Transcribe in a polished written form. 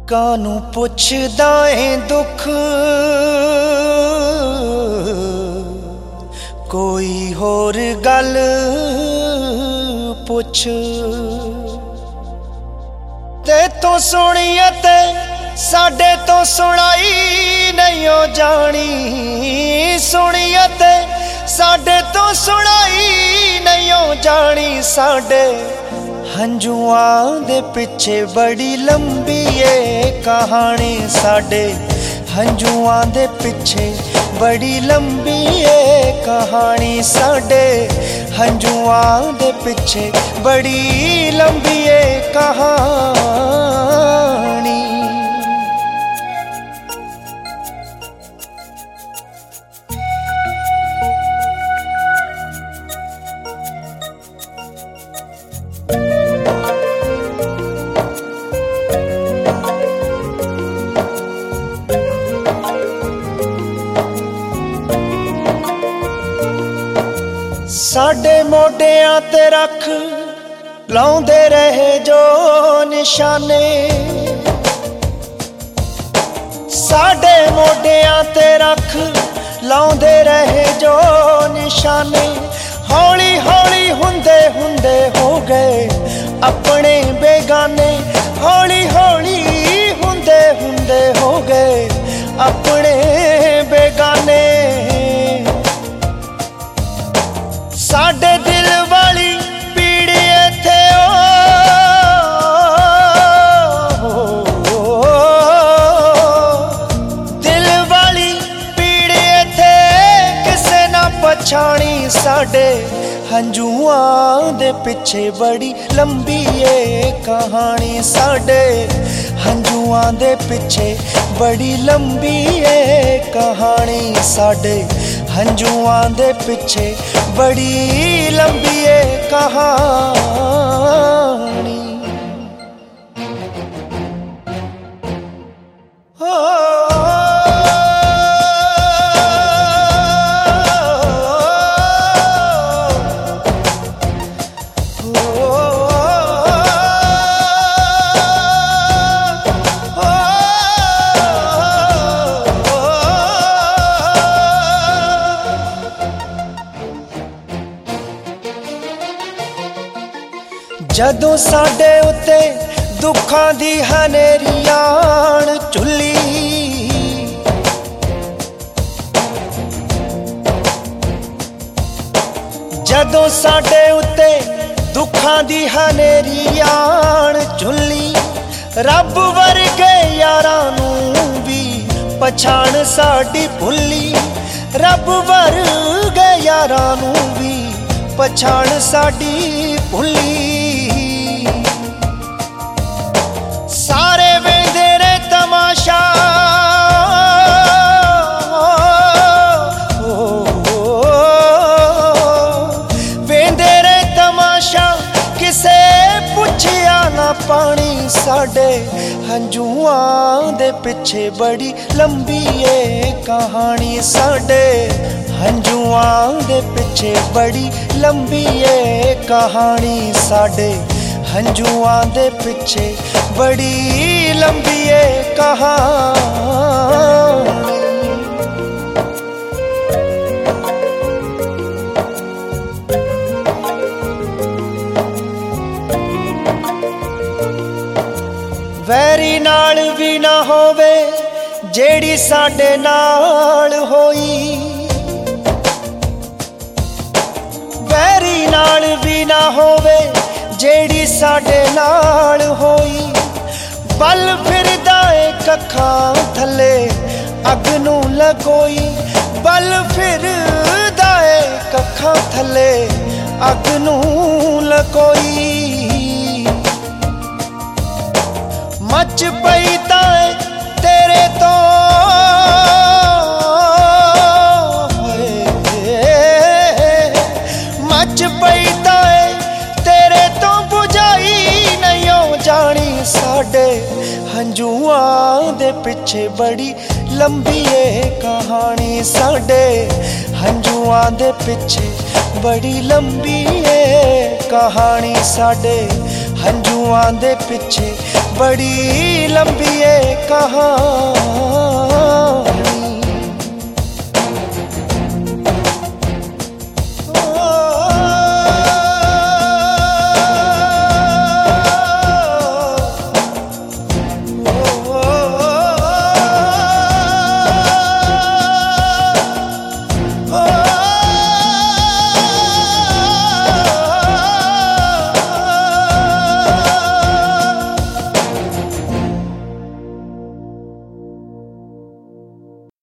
कानू पुछदा है दुख कोई होर गल पुछ ते तो सुनिए ते साडे तो सुनाई नहीं हो जानी सुनिए ते साडे तो सुनाई नहीं हो जानी साडे हंजुआं दे पिछे बड़ी लंबी है कहानी साडे हंजुआं दे पिछे बड़ी लंबी है कहानी साडे हंजुआं दे पिछे बड़ी लंबी है कहानी। साडे मोढियां ते रख लाउंदे रहे जो निशाने साडे मोढियां ते रख लाउंदे रहे जो निशाने हौली हौली हुंदे हुंदे हो गए अपने बेगाने हौली हौली हुंदे हुंदे हो गए अपने बेगाने। साडे दिल वाली पीड़ी थे दिल वाली पीड़ी थे किसे ना पछाणी साडे हंजुआं दे पिछे बड़ी लंबी है कहानी साडे हंजुआं दे पिछे बड़ी लंबी है कहानी साडे हंजुआं दे पिछे बड़ी लंबी है कहानी। जदों साडे उत्ते दुखां दी हनेरी आण चुल्ली जदों साडे उत्ते दुखां दी हनेरी आण चुल्ली रब वर्गे यारां नूं भी पछाण साडी भुल्ली रब वर्गे यारां नूं भी पछाण साडी भुल्ली। सारे वेंदे रे तमाशा वेंदे रे तमाशा किसे पुछया ना पानी साडे हंजुआं दे पिछे बड़ी लंबी है कहानी साडे हंजुआं दे पिछे बड़ी लंबी है कहानी साडे हंजुआं दे पिछे बड़ी लंबी है कहानी। वैरी नाल भी ना होवे जेड़ी साडे नाल होई वैरी नाल भी ना होवे जेड़ी साडे नाल होई बल फिरदा है कखां थले अग नूं लगोई बल फिरदा है कखां थले अग नूं लगोई मच पई तां तेरे तो मच पई तां तेरे तो बुझाई नहीं हो जानी साडे हंजुआं दे पिछे बड़ी लंबी है कहानी साडे हंजुआं दे पिछे बड़ी लंबी है कहानी साडे हंजुआं दे पिछे बड़ी लंबी है कहानी।